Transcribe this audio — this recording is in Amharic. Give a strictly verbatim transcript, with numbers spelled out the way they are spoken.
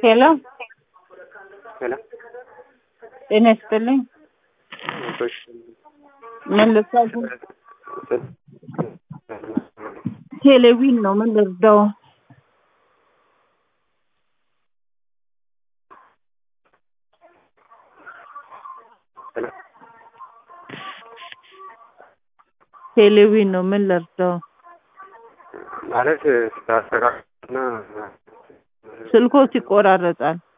ሄሎ ሄሎ ጤና ይስጥልኝ። እሺ ምን ልታዙ? ቴሌቪዥን ነው። ምን ልርዳው? ሄሎ ቴሌቪዥን ነው። ምን ልርዳው? ማለት ስታስተካክልና ስልኮ ይቆራረጣል።